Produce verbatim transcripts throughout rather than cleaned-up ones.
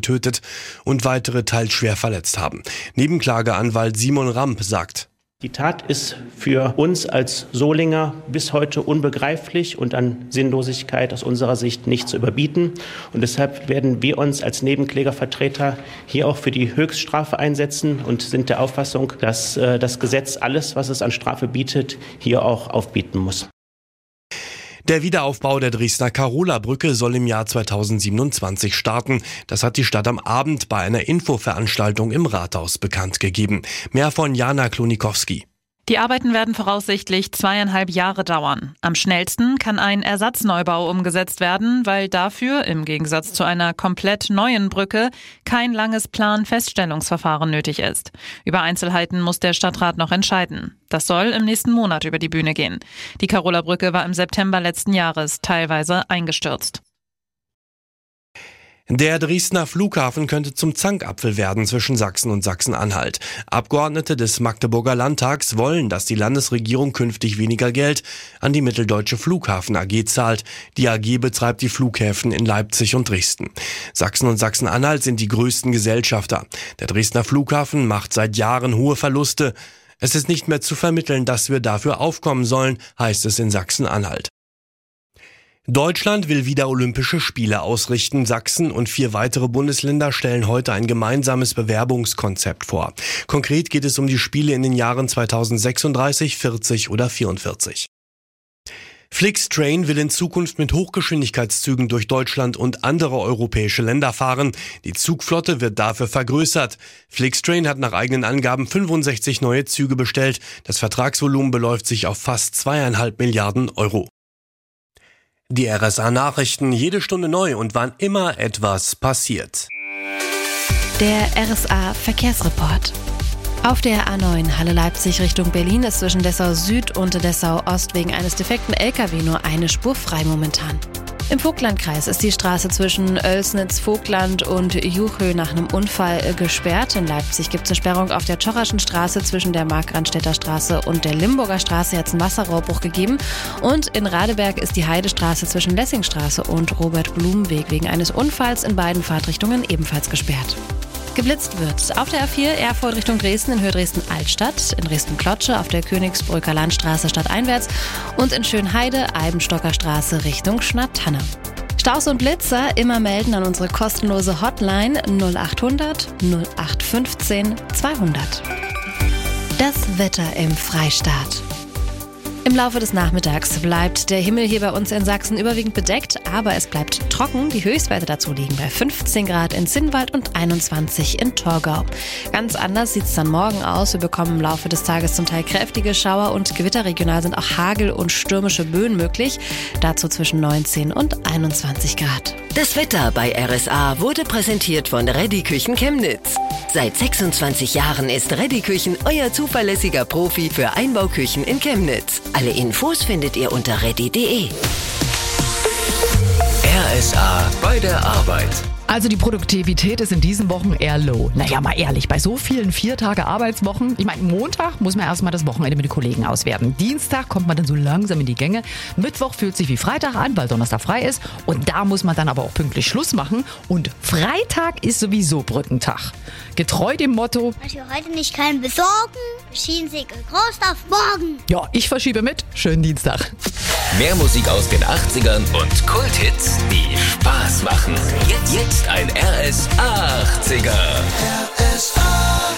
getötet und weitere teils schwer verletzt haben. Nebenklageanwalt Simon Ramp sagt: Die Tat ist für uns als Solinger bis heute unbegreiflich und an Sinnlosigkeit aus unserer Sicht nicht zu überbieten. Und deshalb werden wir uns als Nebenklägervertreter hier auch für die Höchststrafe einsetzen und sind der Auffassung, dass äh, das Gesetz alles, was es an Strafe bietet, hier auch aufbieten muss. Der Wiederaufbau der Dresdner Karola-Brücke soll im Jahr zweitausendsiebenundzwanzig starten. Das hat die Stadt am Abend bei einer Infoveranstaltung im Rathaus bekannt gegeben. Mehr von Jana Klonikowski. Die Arbeiten werden voraussichtlich zweieinhalb Jahre dauern. Am schnellsten kann ein Ersatzneubau umgesetzt werden, weil dafür, im Gegensatz zu einer komplett neuen Brücke, kein langes Planfeststellungsverfahren nötig ist. Über Einzelheiten muss der Stadtrat noch entscheiden. Das soll im nächsten Monat über die Bühne gehen. Die Karola-Brücke war im September letzten Jahres teilweise eingestürzt. Der Dresdner Flughafen könnte zum Zankapfel werden zwischen Sachsen und Sachsen-Anhalt. Abgeordnete des Magdeburger Landtags wollen, dass die Landesregierung künftig weniger Geld an die Mitteldeutsche Flughafen A G zahlt. Die A G betreibt die Flughäfen in Leipzig und Dresden. Sachsen und Sachsen-Anhalt sind die größten Gesellschafter. Der Dresdner Flughafen macht seit Jahren hohe Verluste. Es ist nicht mehr zu vermitteln, dass wir dafür aufkommen sollen, heißt es in Sachsen-Anhalt. Deutschland will wieder Olympische Spiele ausrichten. Sachsen und vier weitere Bundesländer stellen heute ein gemeinsames Bewerbungskonzept vor. Konkret geht es um die Spiele in den Jahren zweitausendsechsunddreißig, vierzig oder vierundvierzig. Flixtrain will in Zukunft mit Hochgeschwindigkeitszügen durch Deutschland und andere europäische Länder fahren. Die Zugflotte wird dafür vergrößert. Flixtrain hat nach eigenen Angaben fünfundsechzig neue Züge bestellt. Das Vertragsvolumen beläuft sich auf fast zweieinhalb Milliarden Euro. Die R S A-Nachrichten, jede Stunde neu und wann immer etwas passiert. Der R S A-Verkehrsreport. Auf der A neun Halle-Leipzig Richtung Berlin ist zwischen Dessau Süd und Dessau Ost wegen eines defekten L K W nur eine Spur frei momentan. Im Vogtlandkreis ist die Straße zwischen Oelsnitz-Vogtland und Juchö nach einem Unfall gesperrt. In Leipzig gibt es eine Sperrung auf der Tschocherschen Straße zwischen der Markranstädter Straße und der Limburger Straße. Jetzt einen Wasserrohrbruch gegeben. Und in Radeberg ist die Heidestraße zwischen Lessingstraße und Robert-Blum-Weg wegen eines Unfalls in beiden Fahrtrichtungen ebenfalls gesperrt. Geblitzt wird auf der A vier Erfurt Richtung Dresden in Höhe Dresden-Altstadt, in Dresden-Klotsche auf der Königsbrücker Landstraße stadteinwärts und in Schönheide Eibenstocker Straße Richtung Schnatthanne. Staus und Blitzer immer melden an unsere kostenlose Hotline null achthundert null acht fünfzehn zweihundert. Das Wetter im Freistaat. Im Laufe des Nachmittags bleibt der Himmel hier bei uns in Sachsen überwiegend bedeckt, aber es bleibt trocken. Die Höchstwerte dazu liegen bei fünfzehn Grad in Zinnwald und einundzwanzig in Torgau. Ganz anders sieht es dann morgen aus. Wir bekommen im Laufe des Tages zum Teil kräftige Schauer und Gewitter. Regional sind auch Hagel und stürmische Böen möglich. Dazu zwischen neunzehn und einundzwanzig Grad. Das Wetter bei R S A wurde präsentiert von Reddy Küchen Chemnitz. Seit sechsundzwanzig Jahren ist Reddy Küchen euer zuverlässiger Profi für Einbauküchen in Chemnitz. Alle Infos findet ihr unter reddy punkt de. R S A bei der Arbeit. Also die Produktivität ist in diesen Wochen eher low. Naja, mal ehrlich, bei so vielen Vier-Tage-Arbeitswochen, ich meine, Montag muss man erstmal das Wochenende mit den Kollegen auswerten. Dienstag kommt man dann so langsam in die Gänge. Mittwoch fühlt sich wie Freitag an, weil Donnerstag frei ist. Und da muss man dann aber auch pünktlich Schluss machen. Und Freitag ist sowieso Brückentag. Getreu dem Motto: Ich will heute nicht keinen besorgen. Schienensegel groß auf morgen. Ja, ich verschiebe mit. Schönen Dienstag. Mehr Musik aus den achtzigern und Kulthits, die Spaß machen. Jetzt, jetzt ein R S achtziger. R S A.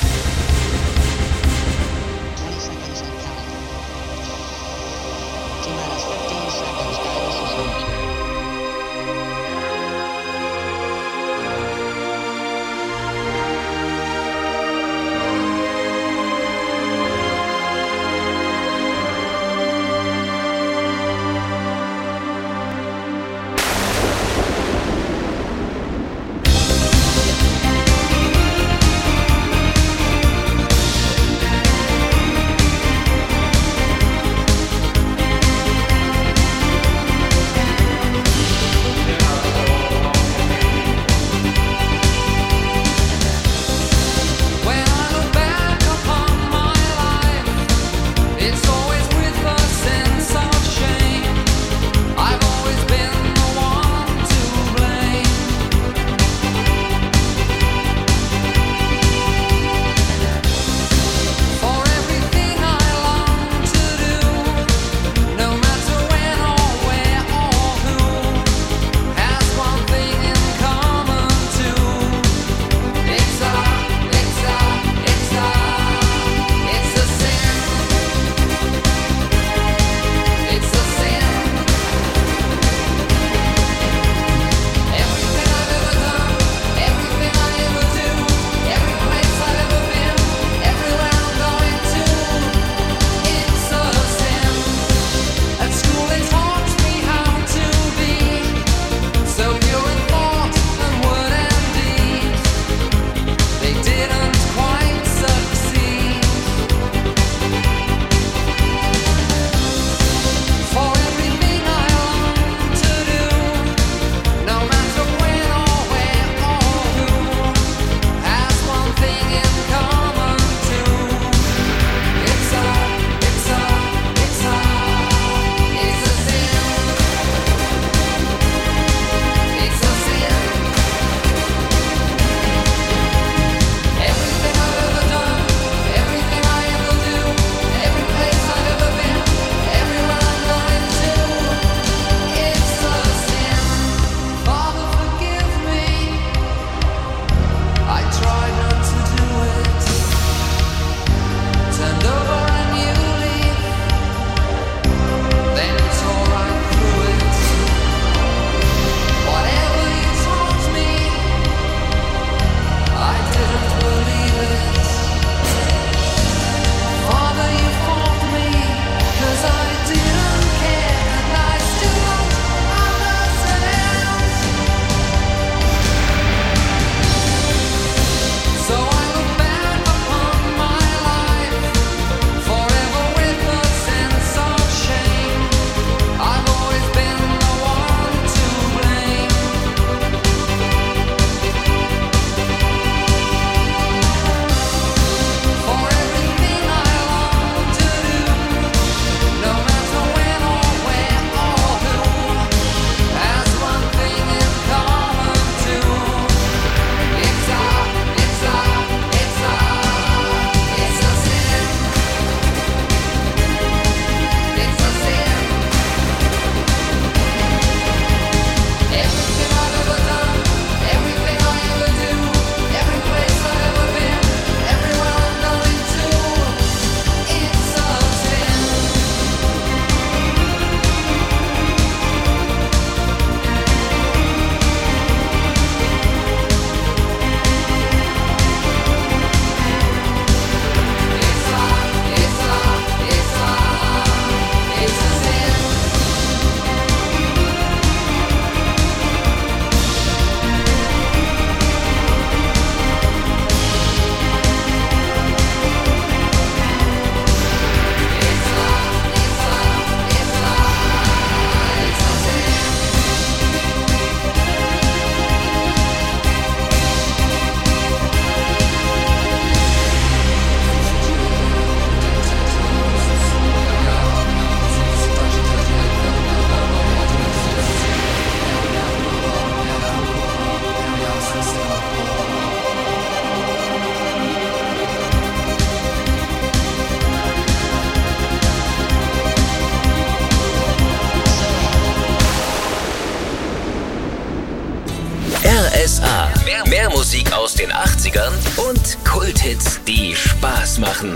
aus den achtzigern und Kulthits, die Spaß machen.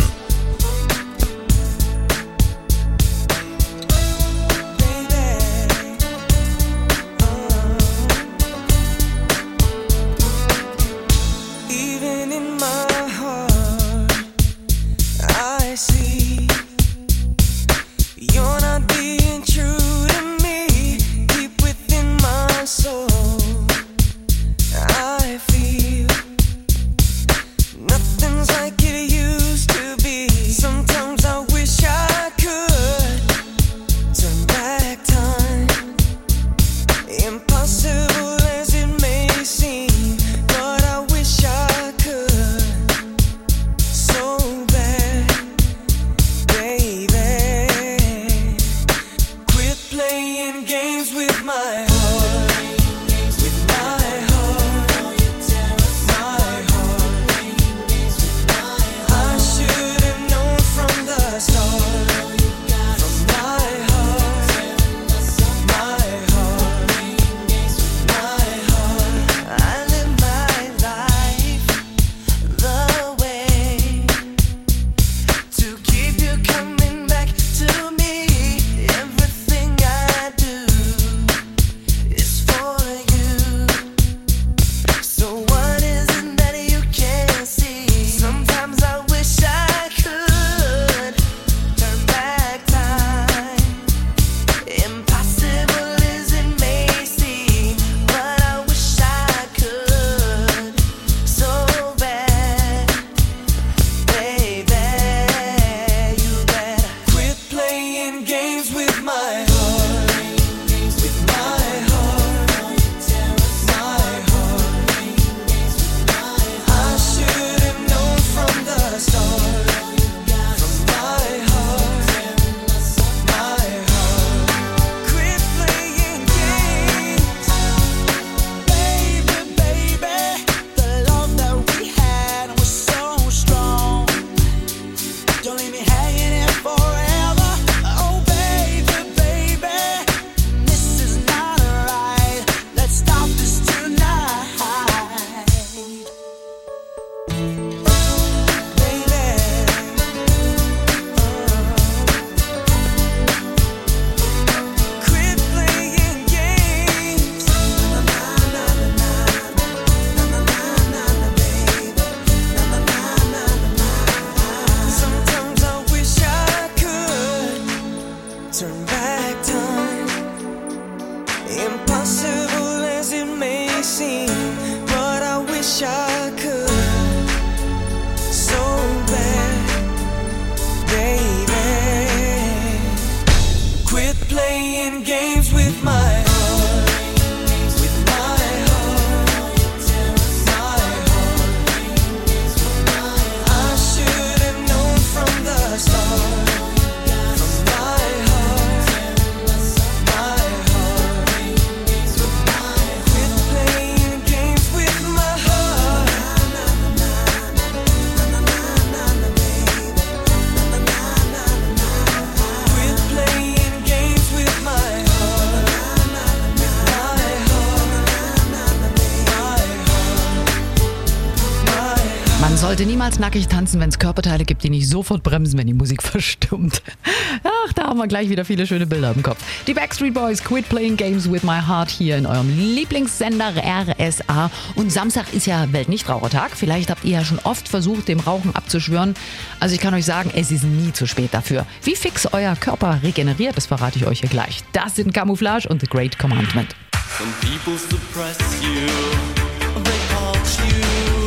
Sollte niemals nackig tanzen, wenn es Körperteile gibt, die nicht sofort bremsen, wenn die Musik verstummt. Ach, da haben wir gleich wieder viele schöne Bilder im Kopf. Die Backstreet Boys, Quit Playing Games with My Heart hier in eurem Lieblingssender R S A. Und Samstag ist ja Weltnichtrauchertag. Vielleicht habt ihr ja schon oft versucht, dem Rauchen abzuschwören. Also ich kann euch sagen, es ist nie zu spät dafür. Wie fix euer Körper regeneriert, das verrate ich euch hier gleich. Das sind Camouflage und The Great Commandment. Some people suppress you, they haunt you.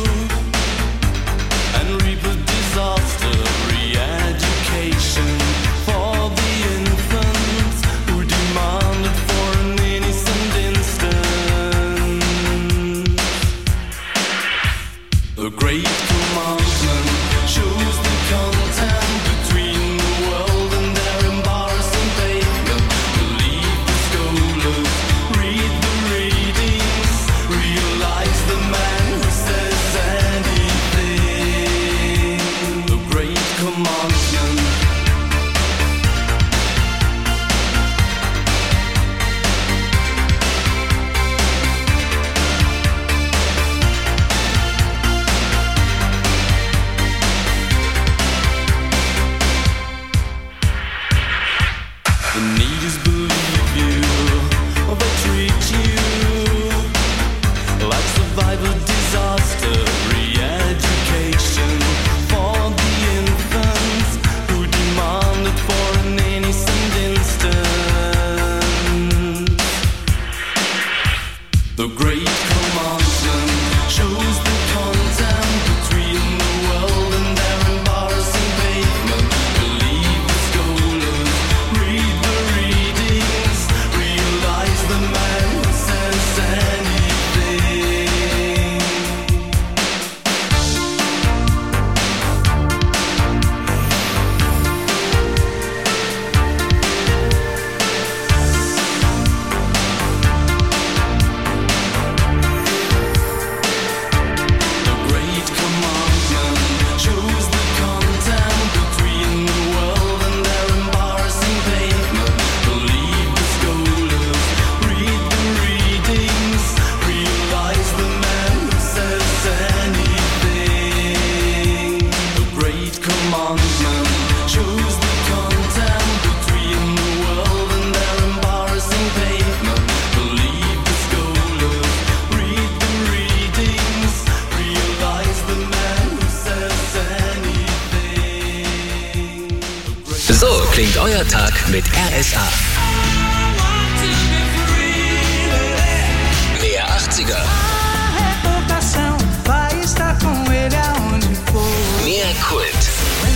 Disaster, re-education for the infants who demanded for an innocent instant. The Great Commandment shows the content between the world and their embarrassing pavement. Believe the scholars, read the readings, realize the man who says anything. Commandment. klingt euer Tag mit R S A. Mehr achtziger. Mehr Kult.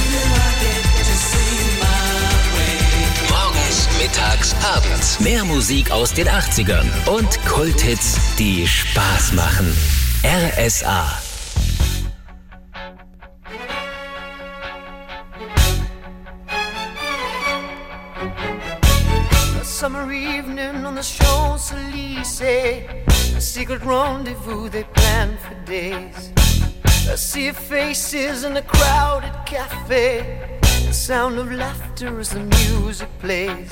Morgens, mittags, abends. Mehr Musik aus den achtzigern und Kulthits, die Spaß machen. R S A. A summer evening on the Champs-Élysées, a secret rendezvous they planned for days. A sea of faces in a crowded cafe, the sound of laughter as the music plays.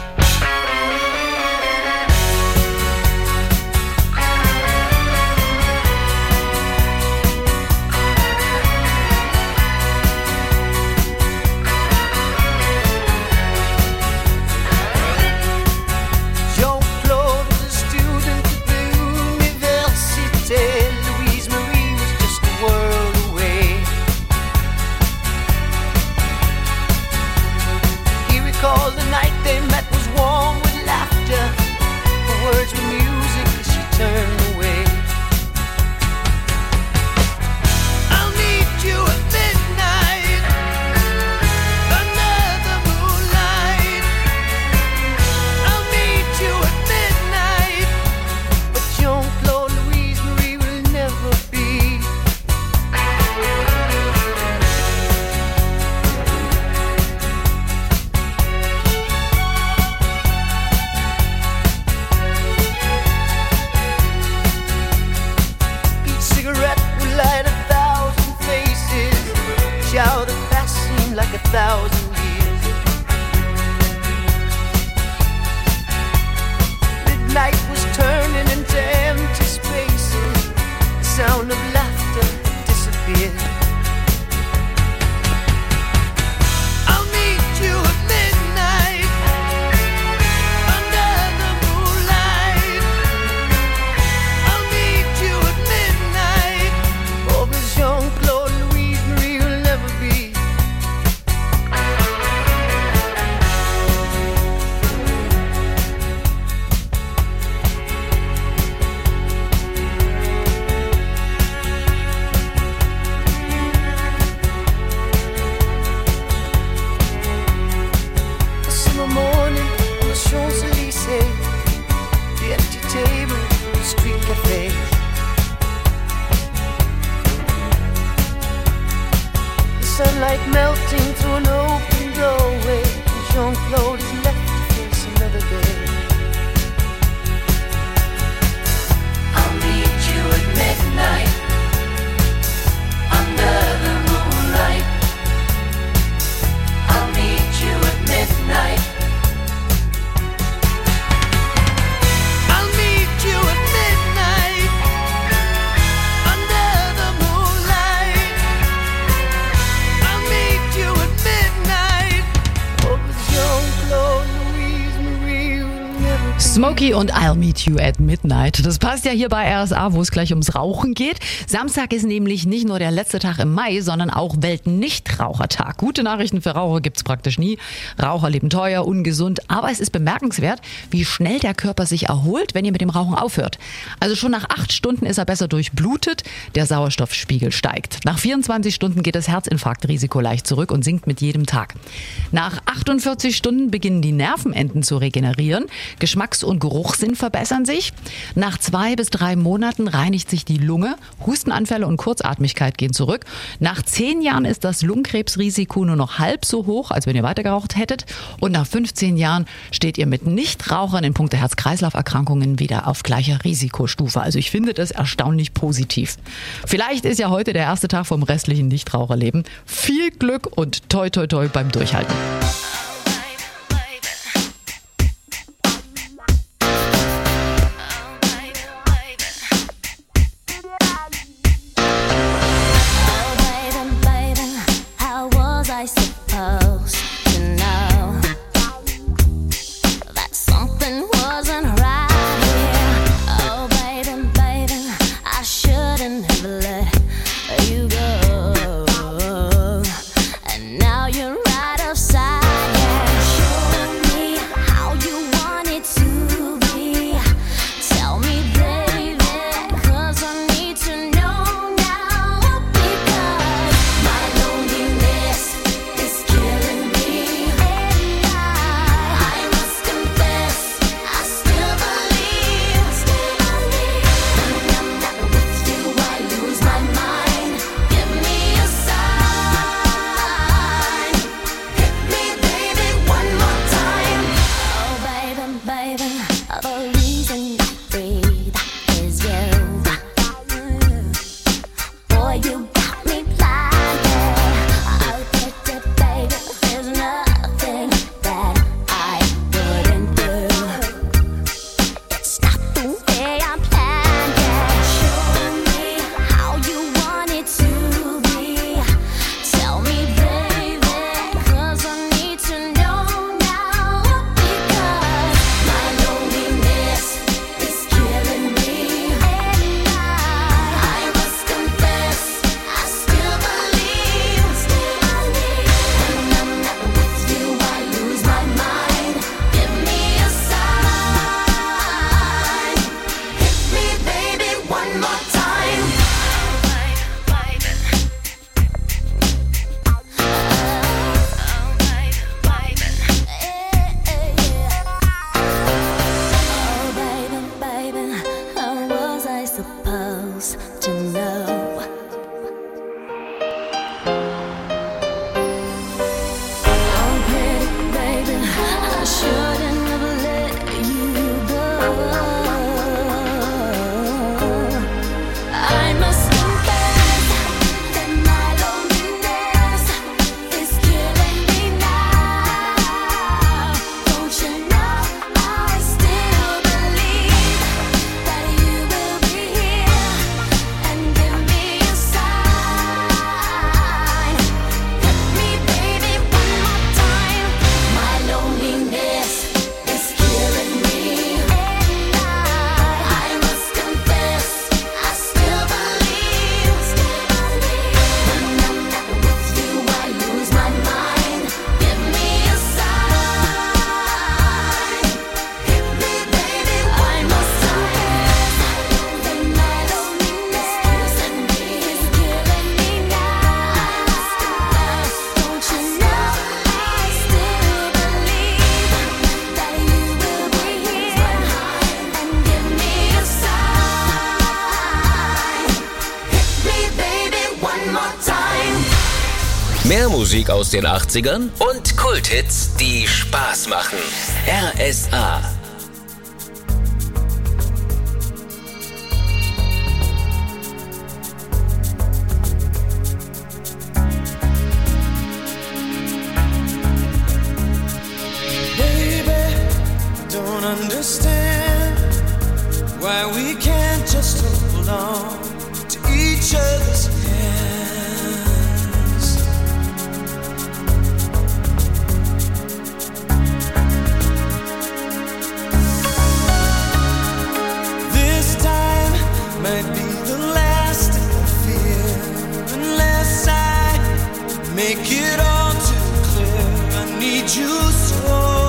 Thousand years. Midnight was turning into empty spaces. The sound of laughter disappeared. I'll meet you at midnight under the moonlight. I'll meet you at midnight. Oh, Miss Jean-Claude Louise Marie will never be. Sunlight melting through an open doorway. Jean-Claude is left to face another day. I'll meet you at midnight under the moonlight. I'll meet you at midnight. I'll meet you at midnight under the moonlight. I'll meet you at midnight. Oh, with Jean-Claude Louise Marie will never be. Smokey und I'll Meet You at Midnight. Das passt ja hier bei R S A, wo es gleich ums Rauchen geht. Samstag ist nämlich nicht nur der letzte Tag im Mai, sondern auch Weltnichtrauchertag. Gute Nachrichten für Raucher gibt's praktisch nie. Raucher leben teuer, ungesund, aber es ist bemerkenswert, wie schnell der Körper sich erholt, wenn ihr mit dem Rauchen aufhört. Also schon nach acht Stunden ist er besser durchblutet, der Sauerstoffspiegel steigt. Nach vierundzwanzig Stunden geht das Herzinfarktrisiko leicht zurück und sinkt mit jedem Tag. Nach achtundvierzig Stunden beginnen die Nervenenden zu regenerieren, Geschmacks- und Geruchssinn verbessern sich. Nach zwei bis drei Monaten reinigt sich die Lunge, Hustenanfälle und Kurzatmigkeit gehen zurück. Nach zehn Jahren ist das Lungenkrebsrisiko nur noch halb so hoch, als wenn ihr weitergeraucht hättet. Und nach fünfzehn Jahren steht ihr mit Nichtrauchern in puncto Herz-Kreislauf-Erkrankungen wieder auf gleicher Risikostufe. Also ich finde das erstaunlich positiv. Vielleicht ist ja heute der erste Tag vom restlichen Nichtraucherleben. Viel Glück und toi toi toi beim Durchhalten. You go, and now you're right outside. Mehr Musik aus den achtzigern und Kulthits, die Spaß machen. R S A. Baby, don't understand why we can't just hold on to each other's hands. This time might be the last of the fear, unless I make it all too clear. I need you so.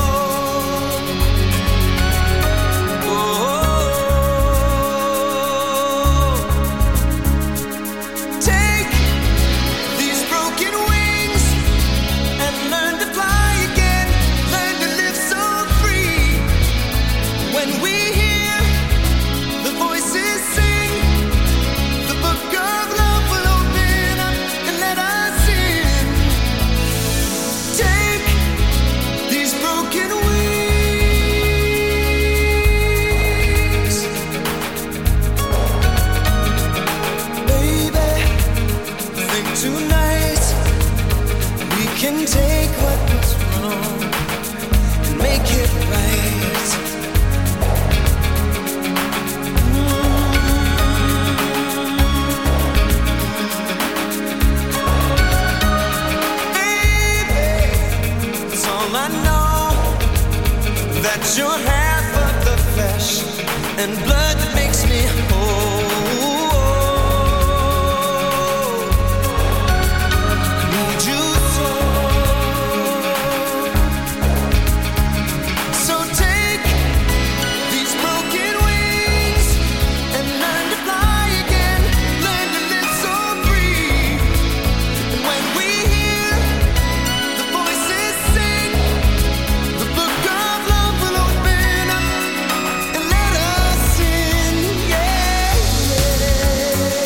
You're half of the flesh and blood that makes me whole. Need you so. So take these broken wings and learn to fly again. Learn to live so free. And when we hear the voices sing, the book of love will open up and let us in, yeah, yeah.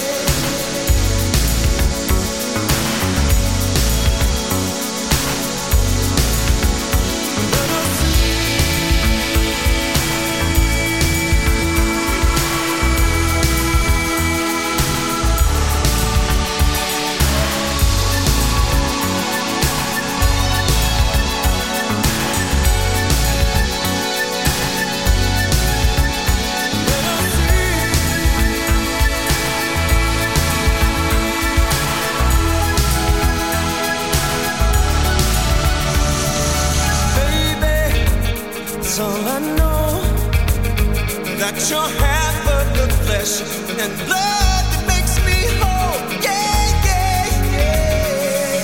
Baby, it's all I know, that you're half of the flesh and blood that makes me whole. Yeah, yeah, yeah.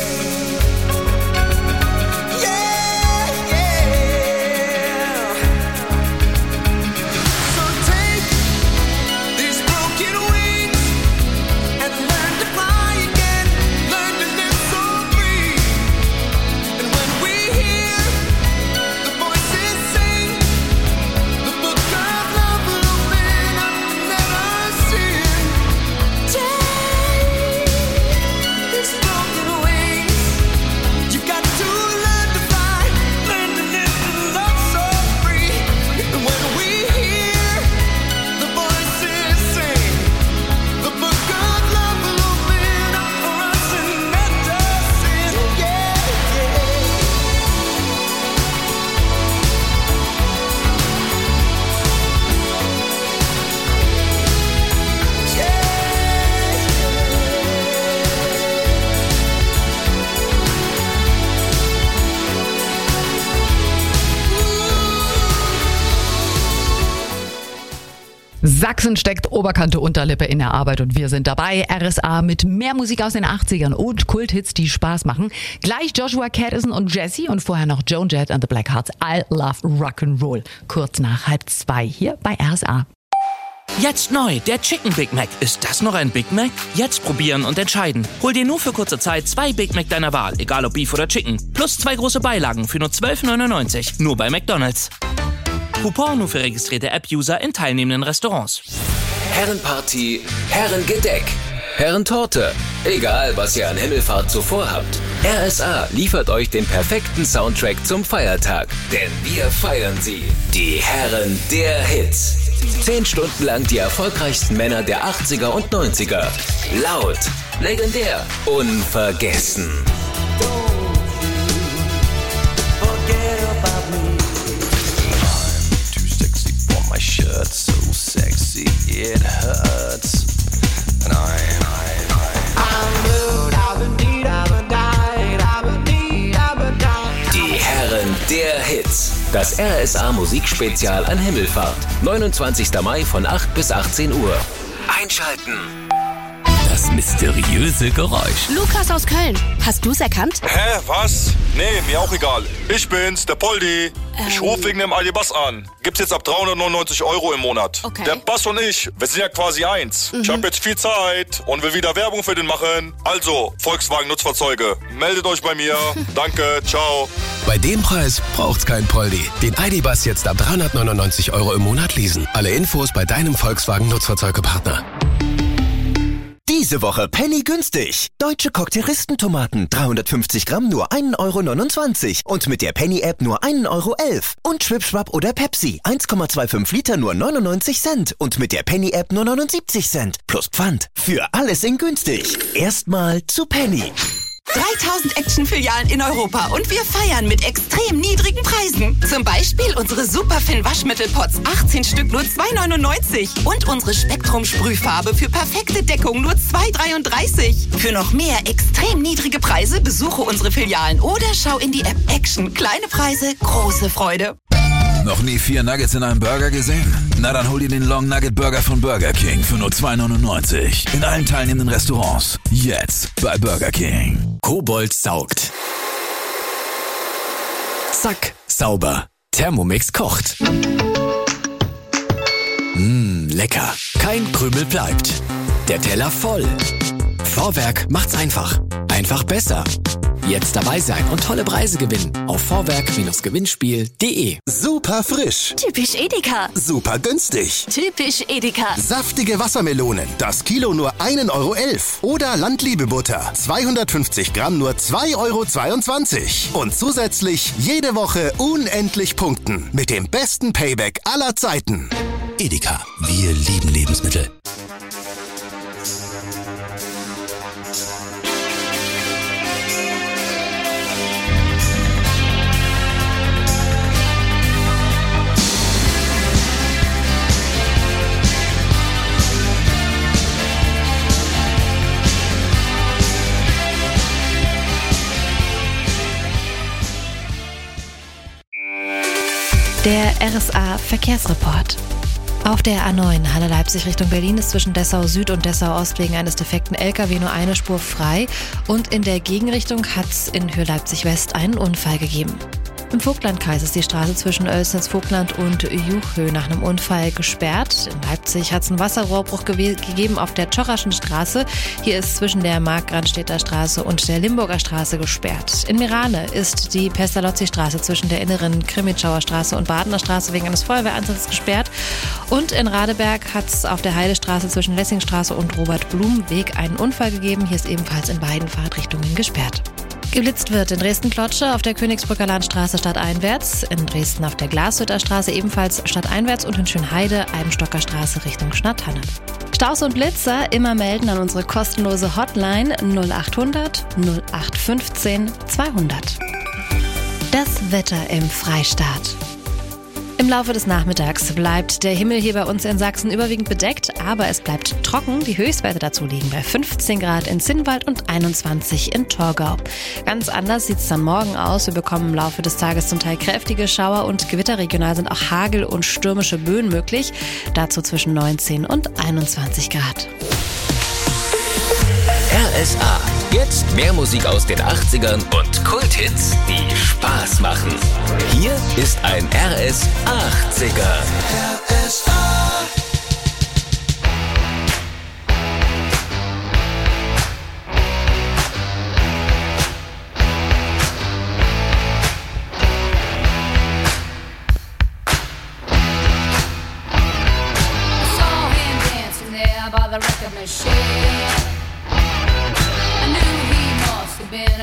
Yeah, yeah. So take these broken wings and learn to fly again. Learn to live so free. And when we hear the voices sing, the book of love will open up and let us in. Take these broken wings. You got to learn to fly, learn to live and love so free. And when we hear the voices sing, the book of love will open up for us and let us in. Yeah, yeah. Sachsen steckt Oberkante Unterlippe in der Arbeit und wir sind dabei. R S A mit mehr Musik aus den achtzigern und Kulthits, die Spaß machen. Gleich Joshua Caddison und Jessie und vorher noch Joan Jett and the Blackhearts. I Love Rock'n'Roll. Kurz nach halb zwei hier bei R S A. Jetzt neu, der Chicken Big Mac. Ist das noch ein Big Mac? Jetzt probieren und entscheiden. Hol dir nur für kurze Zeit zwei Big Mac deiner Wahl, egal ob Beef oder Chicken. Plus zwei große Beilagen für nur zwölf neunundneunzig. Nur bei McDonald's. Coupon nur für registrierte App-User in teilnehmenden Restaurants. Herrenparty, Herrengedeck, Herrentorte, Egal, was ihr an Himmelfahrt zuvor habt, R S A liefert euch den perfekten Soundtrack zum Feiertag. Denn wir feiern sie, die Herren der Hits. Zehn Stunden lang die erfolgreichsten Männer der achtziger und neunziger. Laut, legendär, unvergessen. My shirt so sexy it hurts, and I, I, I Die Herren der Hits. Das R S A Musikspezial an Himmelfahrt. neunundzwanzigster Mai von acht bis achtzehn Uhr. Einschalten. Das mysteriöse Geräusch. Lukas aus Köln. Hast du's erkannt? Hä, was? Nee, mir auch egal. Ich bin's, der Poldi. Ähm. Ich rufe wegen dem Aldi-Bass an. Gibt's jetzt ab dreihundertneunundneunzig Euro im Monat. Okay. Der Bass und ich, wir sind ja quasi eins. Mhm. Ich habe jetzt viel Zeit und will wieder Werbung für den machen. Also, Volkswagen Nutzfahrzeuge, meldet euch bei mir. Danke, ciao. Bei dem Preis braucht's kein Poldi. Den Aldi-Bass jetzt ab dreihundertneunundneunzig Euro im Monat leasen. Alle Infos bei deinem Volkswagen Nutzfahrzeugepartner. Diese Woche Penny günstig. Deutsche Cocktailistentomaten, dreihundertfünfzig Gramm nur ein Euro neunundzwanzig. Und mit der Penny-App nur ein Euro elf. Und Schwipschwapp oder Pepsi, eins Komma fünfundzwanzig Liter nur neunundneunzig Cent. Und mit der Penny-App nur neunundsiebzig Cent. Plus Pfand. Für alles in günstig. Erstmal zu Penny. dreitausend Action-Filialen in Europa und wir feiern mit extrem niedrigen Preisen. Zum Beispiel unsere Superfin Waschmittelpots, achtzehn Stück nur zwei neunundneunzig. Und unsere Spektrum-Sprühfarbe für perfekte Deckung nur zwei dreiunddreißig. Für noch mehr extrem niedrige Preise besuche unsere Filialen oder schau in die App Action. Kleine Preise, große Freude. Noch nie vier Nuggets in einem Burger gesehen? Na dann hol dir den Long Nugget Burger von Burger King für nur zwei neunundneunzig. In allen teilnehmenden Restaurants. Jetzt bei Burger King. Kobold saugt. Zack, sauber. Thermomix kocht. Mmh, lecker. Kein Krümel bleibt. Der Teller voll. Vorwerk macht's einfach. Einfach besser. Jetzt dabei sein und tolle Preise gewinnen auf vorwerk Gewinnspiel punkt de. Super frisch. Typisch Edeka. Super günstig. Typisch Edeka. Saftige Wassermelonen. Das Kilo nur ein Euro elf. Oder Landliebe-Butter. zweihundertfünfzig Gramm nur zwei Euro zweiundzwanzig. Und zusätzlich jede Woche unendlich punkten. Mit dem besten Payback aller Zeiten. Edeka. Wir lieben Lebensmittel. Der R S A Verkehrsreport. Auf der A neun Halle Leipzig Richtung Berlin ist zwischen Dessau Süd und Dessau Ost wegen eines defekten L K W nur eine Spur frei und in der Gegenrichtung hat es in Höhe Leipzig West einen Unfall gegeben. Im Vogtlandkreis ist die Straße zwischen Oelsnitz-Vogtland und Juchhöhe nach einem Unfall gesperrt. In Leipzig hat es einen Wasserrohrbruch ge- gegeben auf der Tschocherschen Straße. Hier ist zwischen der Markgrandstädter Straße und der Limburger Straße gesperrt. In Mirane ist die Pestalozzi-Straße zwischen der inneren Krimitschauer Straße und Badener Straße wegen eines Feuerwehreinsatzes gesperrt. Und in Radeberg hat es auf der Heidestraße zwischen Lessingstraße und Robert-Blum-Weg einen Unfall gegeben. Hier ist ebenfalls in beiden Fahrtrichtungen gesperrt. Geblitzt wird in Dresden-Klotsche auf der Königsbrücker Landstraße stadteinwärts, in Dresden auf der Glashütter Straße ebenfalls stadteinwärts und in Schönheide Eibenstocker Straße Richtung Schnatthanne. Staus und Blitzer immer melden an unsere kostenlose Hotline null achthundert null acht fünfzehn zweihundert. Das Wetter im Freistaat. Im Laufe des Nachmittags bleibt der Himmel hier bei uns in Sachsen überwiegend bedeckt, aber es bleibt trocken. Die Höchstwerte dazu liegen bei fünfzehn Grad in Zinnwald und einundzwanzig in Torgau. Ganz anders sieht es dann morgen aus. Wir bekommen im Laufe des Tages zum Teil kräftige Schauer und Gewitter. Regional sind auch Hagel und stürmische Böen möglich. Dazu zwischen neunzehn und einundzwanzig Grad. R S A. Jetzt mehr Musik aus den achtzigern und Kulthits, die Spaß machen. Hier ist ein R S achtziger. R S A. Saw him dancing there by the record machine.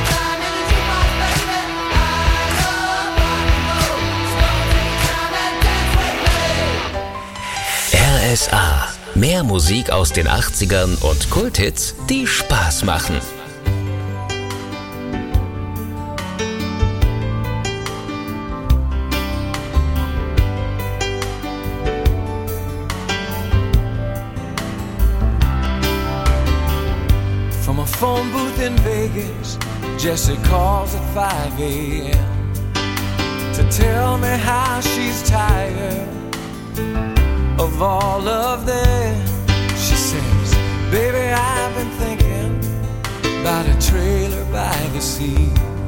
R S A. Mehr Musik aus den achtzigern und Kulthits, die Spaß machen. From a phone booth in Vegas, Jessie calls at five a.m. to tell me how she's tired of all of them. She says, baby, I've been thinking about a trailer by the sea.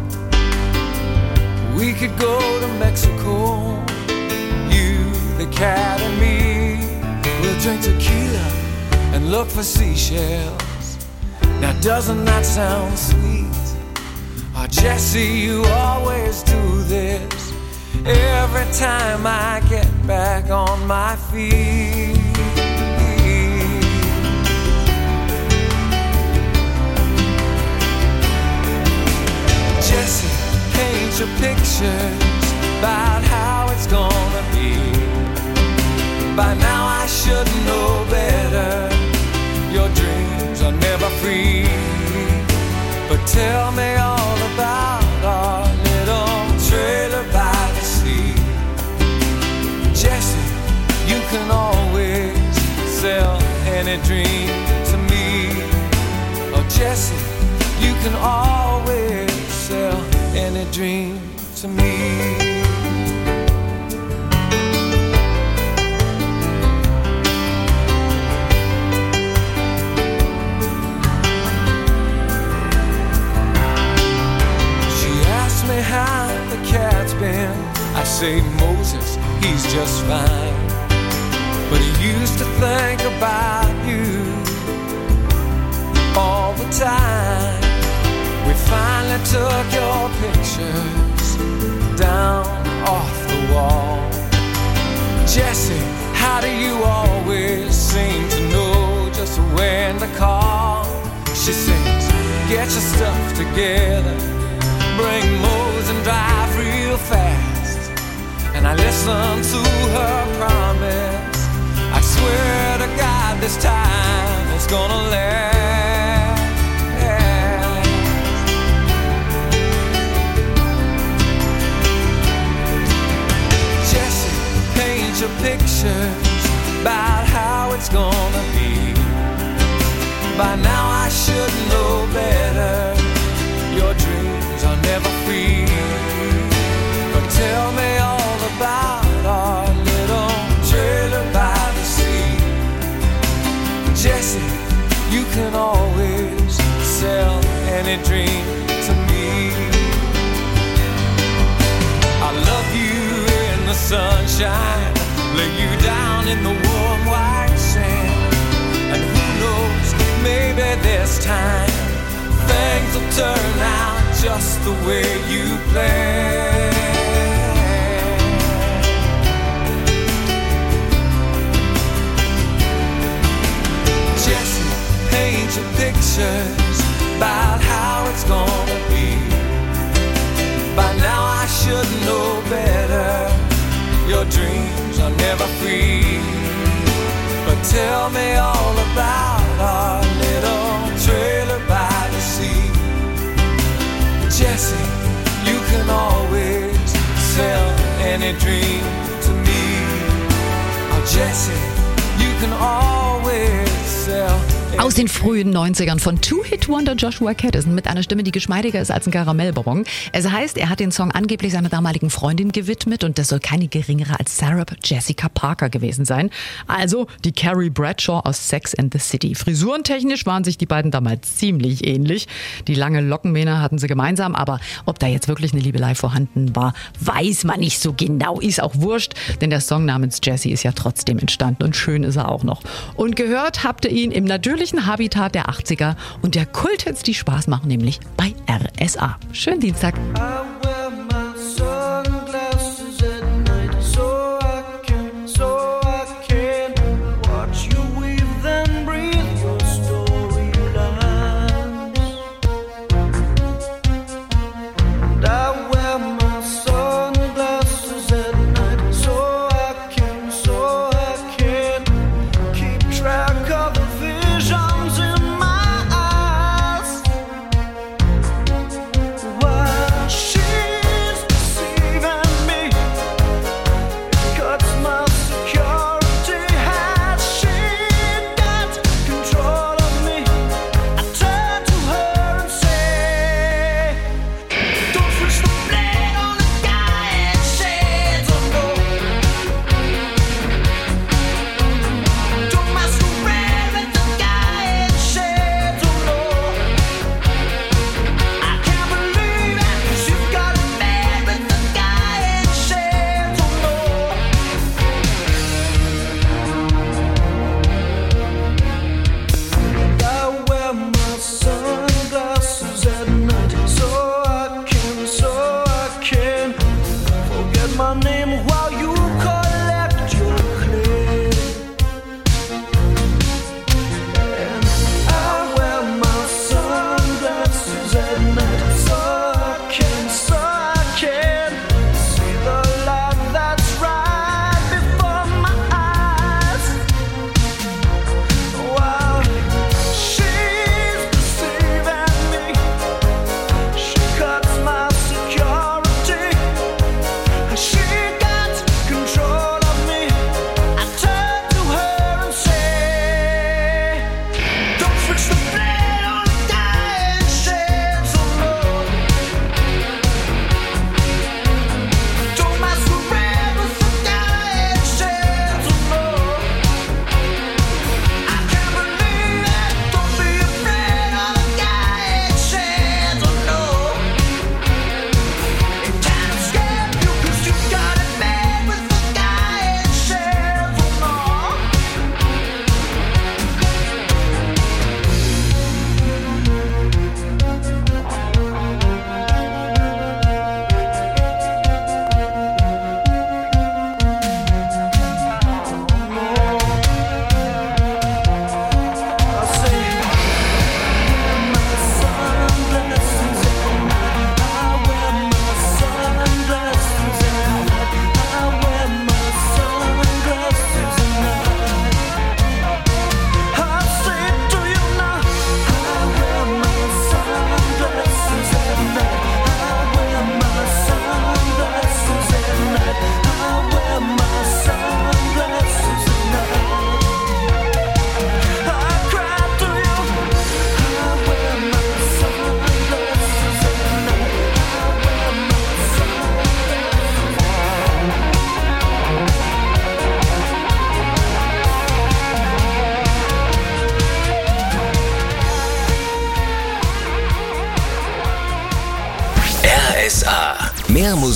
We could go to Mexico, you, the cat and me. We'll drink tequila and look for seashells. Now doesn't that sound sweet? Oh, Jessie, you always do this every time I get back on my feet. Jessie, paint your pictures about how it's gonna be. By now I should know better. Your dreams are never free. But tell me all about our little trailer by the sea. Jessie, you can always sell any dream to me. Oh, Jessie, you can always sell any dream to me. Me how the cat's been. I say Moses, he's just fine, but he used to think about you all the time. We finally took your pictures down off the wall. Jessie, how do you always seem to know just when to call? She sings, get your stuff together, bring Mose and drive real fast. And I listen to gonna last. Jesse, paint your pictures about how it's gonna be. By now I should know better. Your dreams are never free. But tell me all about our little trailer by the sea. Jesse, you can always sell any dream to me. I love you in the sunshine, lay you down in the warm white sand. And who knows, maybe this time things will turn out just the way you planned. Jesse, paint your pictures about how it's gonna be. By now I should know better. Your dreams are never free. But tell me all about our little trailer by the sea. Jesse, you can always sell any dream to me. Oh Jesse, you can always sell. Aus den frühen neunzigern von Two-Hit-Wonder Joshua Caddison mit einer Stimme, die geschmeidiger ist als ein Karamellbonbon. Es heißt, er hat den Song angeblich seiner damaligen Freundin gewidmet und das soll keine geringere als Sarah Jessica Parker gewesen sein. Also die Carrie Bradshaw aus Sex and the City. Frisurentechnisch waren sich die beiden damals ziemlich ähnlich. Die lange Lockenmähne hatten sie gemeinsam, aber ob da jetzt wirklich eine Liebelei vorhanden war, weiß man nicht so genau. Ist auch wurscht, denn der Song namens Jessie ist ja trotzdem entstanden und schön ist er auch noch. Und gehört habt ihr ihn im natürlichen Habitat der achtziger und der Kulthits, die Spaß machen, nämlich bei R S A. Schönen Dienstag.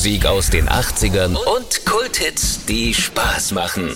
Musik aus den achtzigern und Kulthits, die Spaß machen.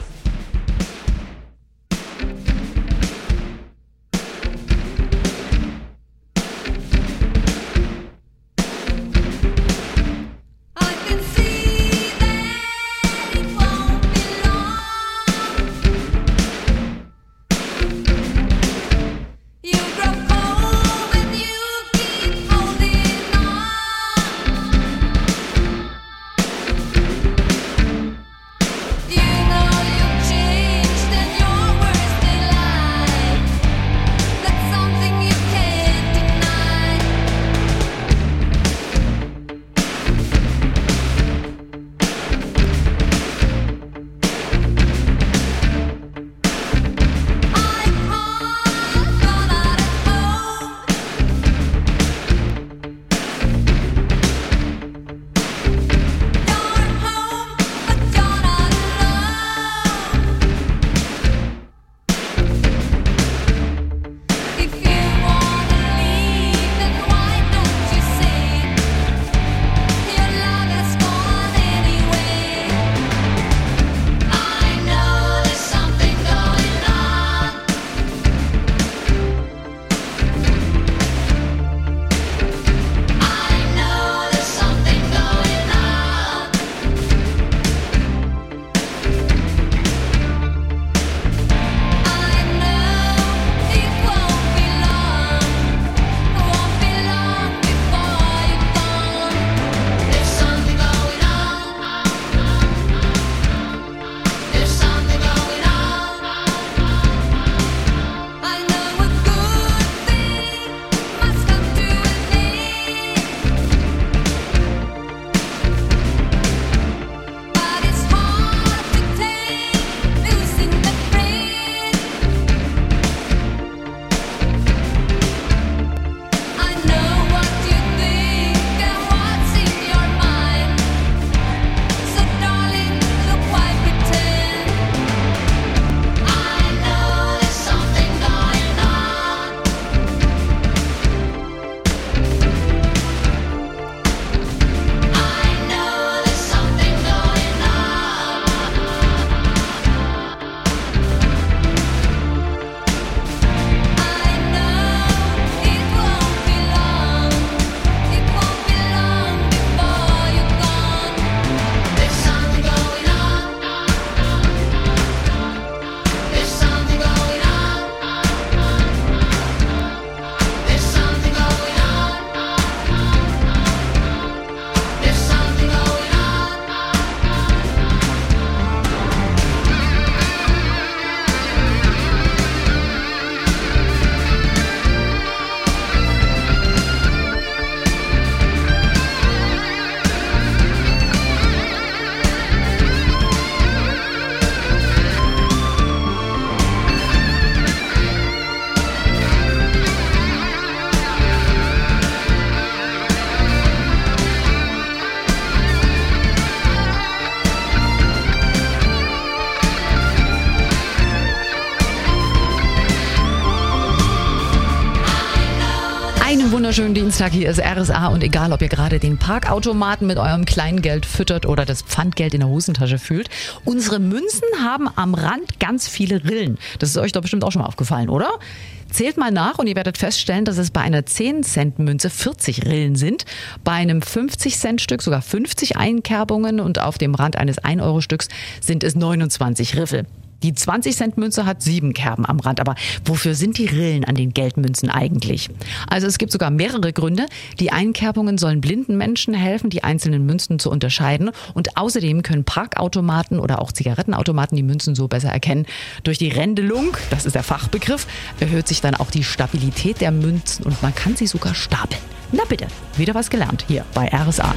Wunderschönen Dienstag, hier ist R S A und egal, ob ihr gerade den Parkautomaten mit eurem Kleingeld füttert oder das Pfandgeld in der Hosentasche fühlt, unsere Münzen haben am Rand ganz viele Rillen. Das ist euch doch bestimmt auch schon mal aufgefallen, oder? Zählt mal nach und ihr werdet feststellen, dass es bei einer zehn Cent Münze vierzig Rillen sind, bei einem fünfzig Cent Stück sogar fünfzig Einkerbungen und auf dem Rand eines ein Euro Stücks sind es neunundzwanzig Riffel. Die zwanzig Cent Münze hat sieben Kerben am Rand. Aber wofür sind die Rillen an den Geldmünzen eigentlich? Also es gibt sogar mehrere Gründe. Die Einkerbungen sollen blinden Menschen helfen, die einzelnen Münzen zu unterscheiden. Und außerdem können Parkautomaten oder auch Zigarettenautomaten die Münzen so besser erkennen. Durch die Rändelung, das ist der Fachbegriff, erhöht sich dann auch die Stabilität der Münzen und man kann sie sogar stapeln. Na bitte, wieder was gelernt hier bei R S A.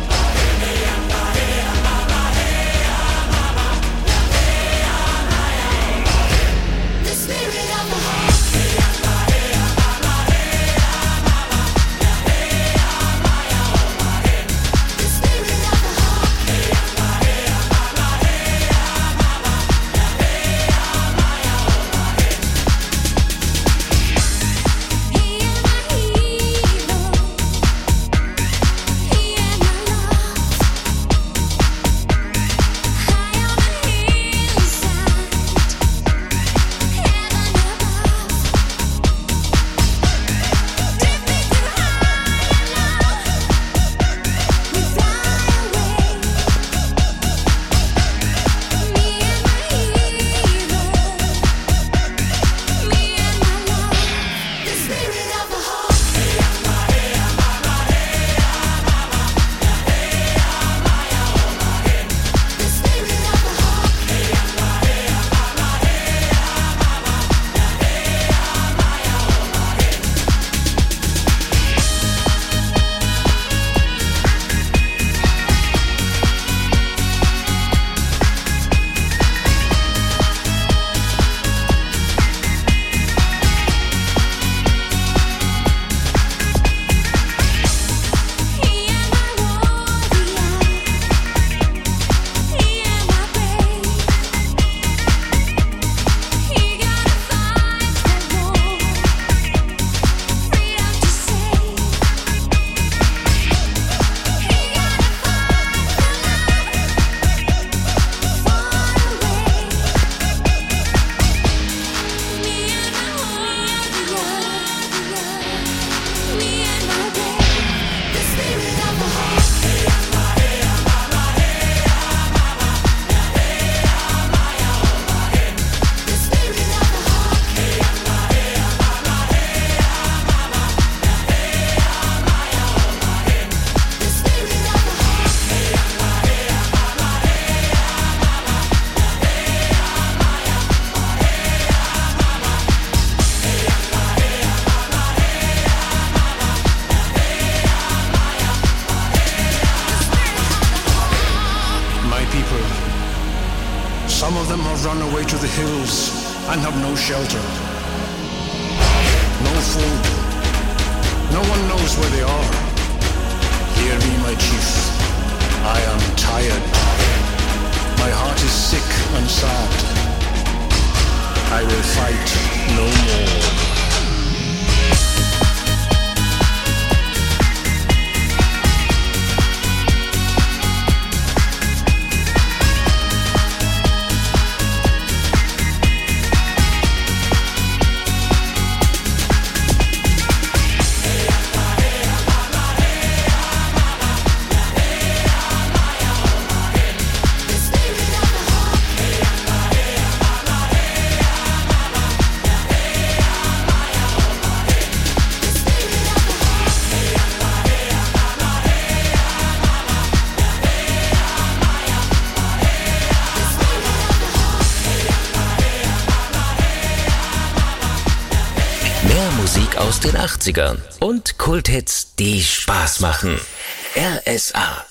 He and my love. people. Some of them have run away to the hills and have no shelter. No food. No one knows where they are. Hear me, my chief. I am tired. My heart is sick and sad. I will fight no more. Musik aus den achtzigern und Kulthits, die Spaß machen. R S A.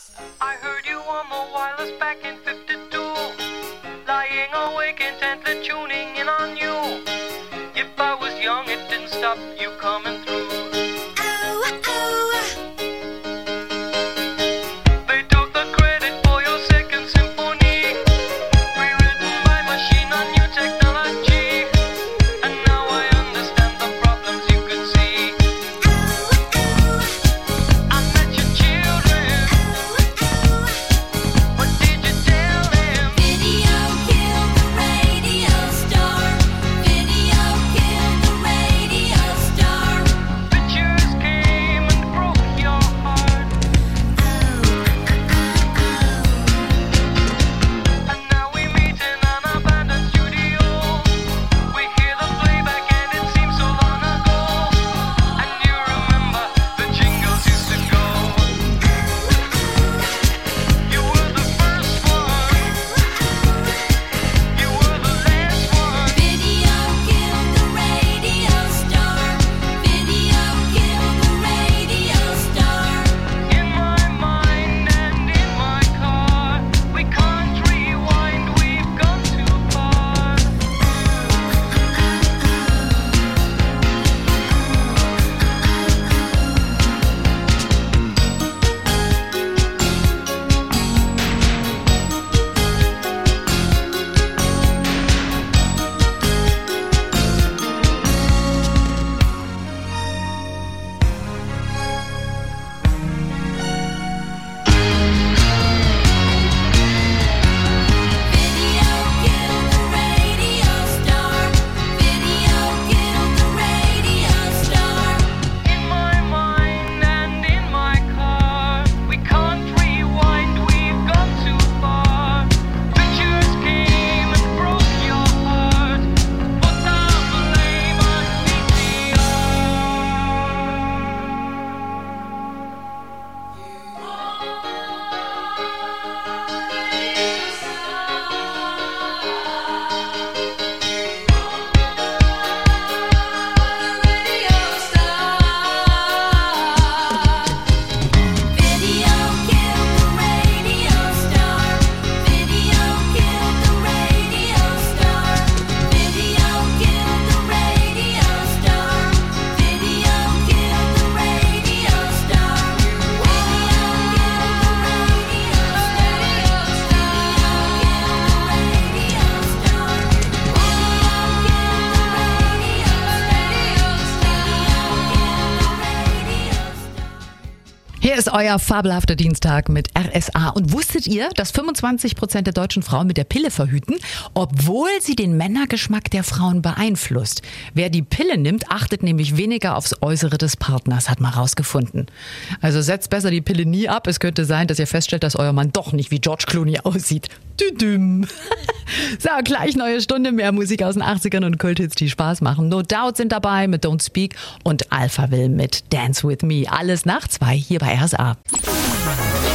Hier ist euer fabelhafter Dienstag mit R S A. Und wusstet ihr, dass fünfundzwanzig Prozent der deutschen Frauen mit der Pille verhüten, obwohl sie den Männergeschmack der Frauen beeinflusst? Wer die Pille nimmt, achtet nämlich weniger aufs Äußere des Partners, hat man rausgefunden. Also setzt besser die Pille nie ab. Es könnte sein, dass ihr feststellt, dass euer Mann doch nicht wie George Clooney aussieht. Düdüm. So, gleich neue Stunde, mehr Musik aus den achtzigern und Kulthits, die Spaß machen. No Doubt sind dabei mit Don't Speak und Alphaville mit Dance With Me. Alles nach zwei hier bei R S A.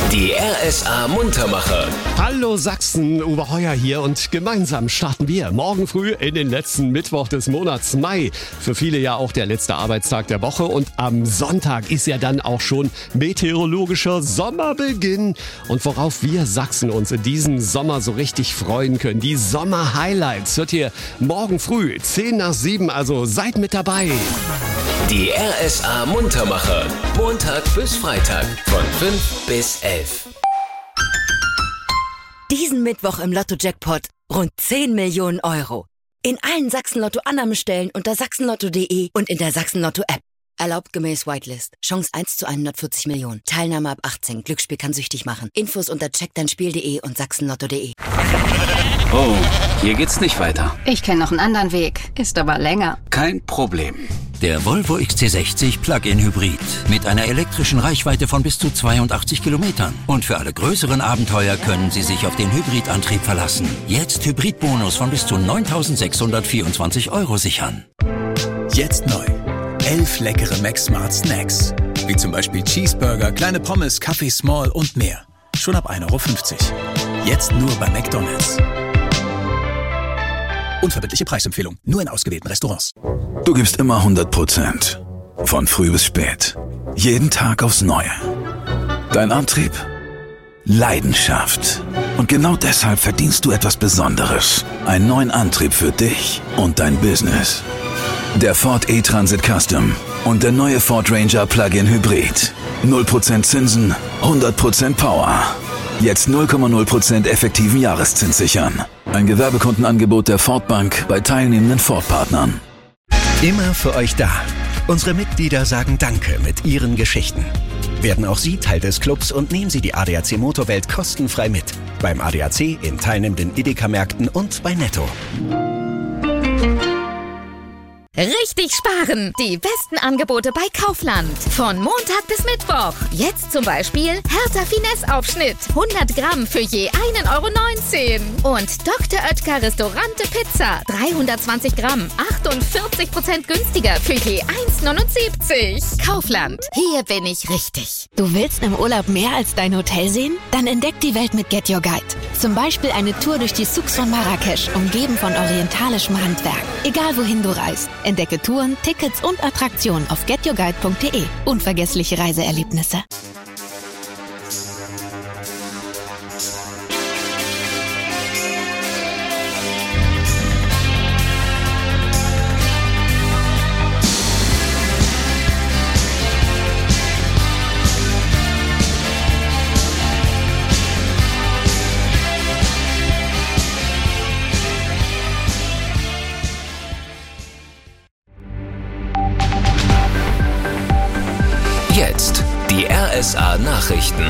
Die R S A Muntermacher. Hallo Sachsen, Uwe Heuer hier und gemeinsam starten wir morgen früh in den letzten Mittwoch des Monats Mai. Für viele ja auch der letzte Arbeitstag der Woche und am Sonntag ist ja dann auch schon meteorologischer Sommerbeginn. Und worauf wir Sachsen uns in diesem Sommer so richtig freuen können, die Sommer-Highlights, hört ihr morgen früh, zehn nach sieben, also seid mit dabei. Die R S A Muntermacher. Montag bis Freitag von fünf bis elf. Diesen Mittwoch im Lotto-Jackpot rund zehn Millionen Euro. In allen Sachsen-Lotto-Annahmestellen unter sachsenlotto punkt de und in der Sachsen-Lotto-App. Erlaubt gemäß Whitelist. Chance eins zu hundertvierzig Millionen. Teilnahme ab achtzehn. Glücksspiel kann süchtig machen. Infos unter check dein spiel punkt de und sachsenlotto punkt de. Oh, hier geht's nicht weiter. Ich kenne noch einen anderen Weg. Ist aber länger. Kein Problem. Der Volvo X C sechzig Plug-in Hybrid mit einer elektrischen Reichweite von bis zu zweiundachtzig Kilometern. Und für alle größeren Abenteuer können Sie sich auf den Hybridantrieb verlassen. Jetzt Hybridbonus von bis zu neuntausendsechshundertvierundzwanzig Euro sichern. Jetzt neu. Elf leckere Max Smart Snacks. Wie zum Beispiel Cheeseburger, kleine Pommes, Kaffee Small und mehr. Schon ab ein Euro fünfzig. Jetzt nur bei McDonald's. Unverbindliche Preisempfehlung. Nur in ausgewählten Restaurants. Du gibst immer hundert Prozent. Von früh bis spät. Jeden Tag aufs Neue. Dein Antrieb? Leidenschaft. Und genau deshalb verdienst du etwas Besonderes. Einen neuen Antrieb für dich und dein Business. Der Ford E-Transit Custom und der neue Ford Ranger Plug-in Hybrid. null Prozent Zinsen, hundert Prozent Power. Jetzt null Komma null Prozent effektiven Jahreszins sichern. Ein Gewerbekundenangebot der Ford Bank bei teilnehmenden Ford-Partnern. Immer für euch da. Unsere Mitglieder sagen Danke mit ihren Geschichten. Werden auch Sie Teil des Clubs und nehmen Sie die A D A C Motorwelt kostenfrei mit. Beim A D A C, in teilnehmenden Edeka-Märkten und bei Netto. Richtig sparen! Die besten Angebote bei Kaufland. Von Montag bis Mittwoch. Jetzt zum Beispiel Hertha Finesse-Aufschnitt. hundert Gramm für je ein Euro neunzehn. Und Doktor Oetker Restaurante Pizza. dreihundertzwanzig Gramm. achtundvierzig Prozent günstiger für je eins neunundsiebzig. Kaufland. Hier bin ich richtig. Du willst im Urlaub mehr als dein Hotel sehen? Dann entdeck die Welt mit Get Your Guide. Zum Beispiel eine Tour durch die Souks von Marrakesch, umgeben von orientalischem Handwerk. Egal wohin du reist. Entdecke Touren, Tickets und Attraktionen auf get your guide punkt de. Unvergessliche Reiseerlebnisse. Jetzt die R S A Nachrichten.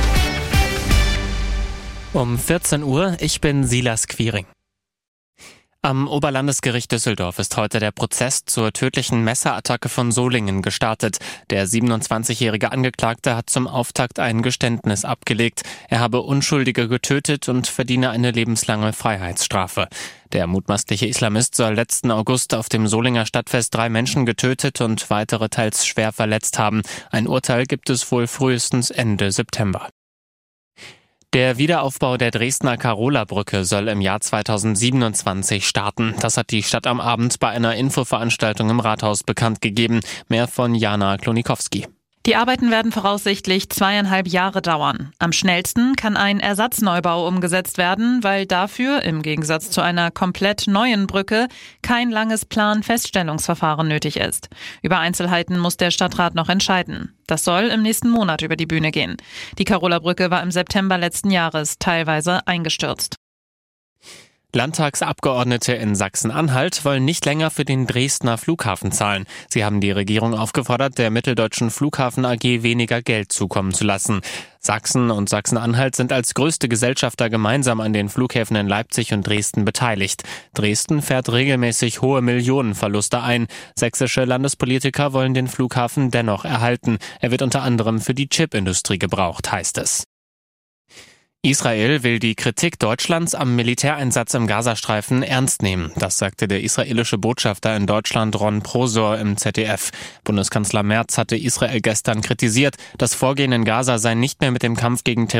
Um vierzehn Uhr, ich bin Silas Quiring. Am Oberlandesgericht Düsseldorf ist heute der Prozess zur tödlichen Messerattacke von Solingen gestartet. Der siebenundzwanzigjährige Angeklagte hat zum Auftakt ein Geständnis abgelegt. Er habe Unschuldige getötet und verdiene eine lebenslange Freiheitsstrafe. Der mutmaßliche Islamist soll letzten August auf dem Solinger Stadtfest drei Menschen getötet und weitere teils schwer verletzt haben. Ein Urteil gibt es wohl frühestens Ende September. Der Wiederaufbau der Dresdner Karola-Brücke soll im Jahr zweitausendsiebenundzwanzig starten. Das hat die Stadt am Abend bei einer Infoveranstaltung im Rathaus bekannt gegeben. Mehr von Jana Klonikowski. Die Arbeiten werden voraussichtlich zweieinhalb Jahre dauern. Am schnellsten kann ein Ersatzneubau umgesetzt werden, weil dafür, im Gegensatz zu einer komplett neuen Brücke, kein langes Planfeststellungsverfahren nötig ist. Über Einzelheiten muss der Stadtrat noch entscheiden. Das soll im nächsten Monat über die Bühne gehen. Die Karola-Brücke war im September letzten Jahres teilweise eingestürzt. Landtagsabgeordnete in Sachsen-Anhalt wollen nicht länger für den Dresdner Flughafen zahlen. Sie haben die Regierung aufgefordert, der Mitteldeutschen Flughafen A G weniger Geld zukommen zu lassen. Sachsen und Sachsen-Anhalt sind als größte Gesellschafter gemeinsam an den Flughäfen in Leipzig und Dresden beteiligt. Dresden fährt regelmäßig hohe Millionenverluste ein. Sächsische Landespolitiker wollen den Flughafen dennoch erhalten. Er wird unter anderem für die Chipindustrie gebraucht, heißt es. Israel will die Kritik Deutschlands am Militäreinsatz im Gazastreifen ernst nehmen. Das sagte der israelische Botschafter in Deutschland Ron Prosor im Z D F. Bundeskanzler Merz hatte Israel gestern kritisiert, das Vorgehen in Gaza sei nicht mehr mit dem Kampf gegen Terrorismus